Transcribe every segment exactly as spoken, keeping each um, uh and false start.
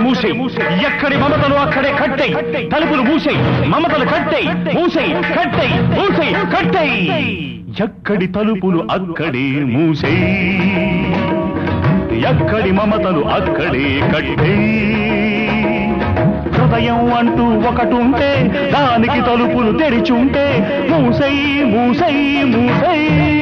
మూసే, ఎక్కడి మమతలు అక్కడే కట్టై, తలుపులు మూసే, మమతలు కట్టై, మూసే, కట్టై, మూసే, కట్టై. ఎక్కడి తలుపులు అక్కడే మూసే, ఎక్కడి మమతలు అక్కడే కట్టై. హృదయం అంటూ ఒకటుంటే దానికి తలుపులు తెరిచుంటే మూసై, మూసై, మూసై.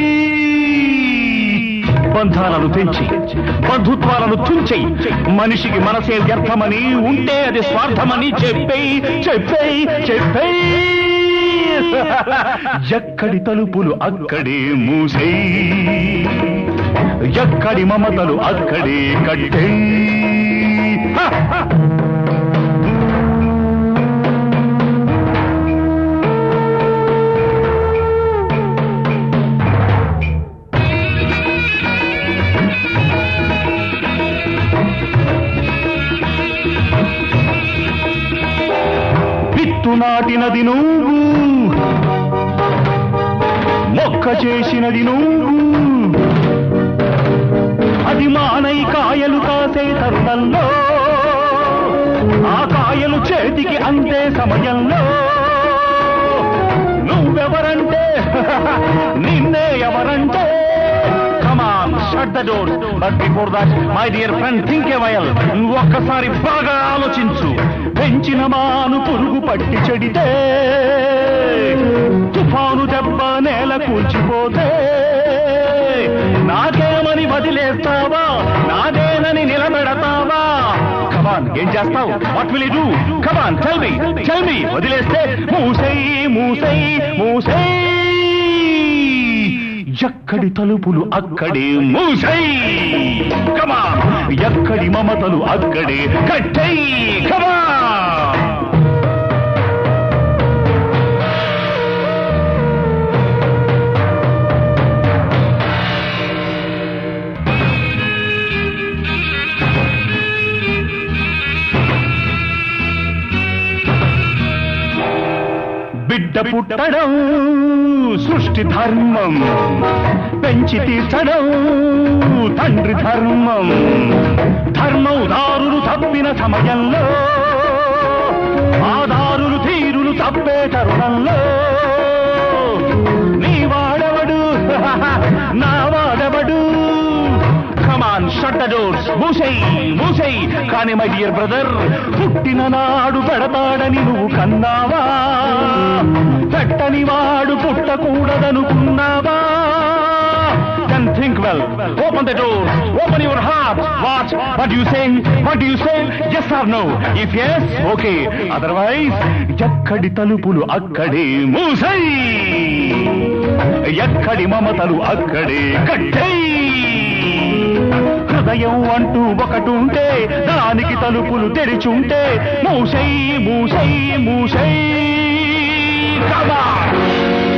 బంధాలను తెంచి బంధుత్వాలను తుంచై, మనిషికి మనసే వ్యర్థమని ఉంటే అది స్వార్థమని చెప్పై, చెప్పై, చెప్పై. ఎక్కడి తలుపులు అక్కడే మూసై, ఎక్కడి మమతలు అక్కడే కట్టై. విత్తు నాటినది నువ్వు, మొక్క చేసినది నువ్వు, అది మానై కాయలు కాసే తరుణంలో, ఆ కాయలు చేతికి అందే సమయంలో నువ్వెవరంటే నిన్నే ఎవరంటే. Come on, shut the door. But before that, my dear friend, think a while. నువ్వు ఒక్కసారి బాగా ఆలోచించు. పెంచిన మాను పురుగు పట్టి చెడితే, తుఫాను దెబ్బ నేల కూల్చిపోతే, నాకేమని వదిలేస్తావా, నాదేనని నిలబెడతావా? కమాన్, ఏం చేస్తావు? What will you do? Come on, tell me, tell me. వదిలేస్తే మూసై, మూసై, మూసై. ఎక్కడి తలుపులు అక్కడే మూసై. కమాన్, ఎక్కడి మమతలు అక్కడే కట్టై. కమాన్. బిడ్డ పుట్టడం సృష్టి ధర్మం, పెంచి తీర్చడం తండ్రి ధర్మం. ధర్మం దారులు తప్పిన సమయంలో, ఆ దారులు తీరులు తప్పే తరుణంలో నీ వాడవడు నా వాడవడు. Come on, shut the doors. మూసై, మూసై. కానీ మై డియర్ బ్రదర్, పుట్టిన నాడు పెడతాడని నువ్వు కన్నావా? పెట్టని వాడు పుట్టకూడదనుకున్నావా? Then think well. Open the door. Open your heart. What? What do you say? What do you say? Yes or no? If yes, okay. Otherwise, ఎక్కడి తలుపులు అక్కడే మూసై, ఎక్కడి మమతలు అక్కడే కట్టై. హృదయం అంటూ ఒకటుంటే దానికి తలుపులు తెరిచుంటే మూసై, మూసై, మూసై. Come on!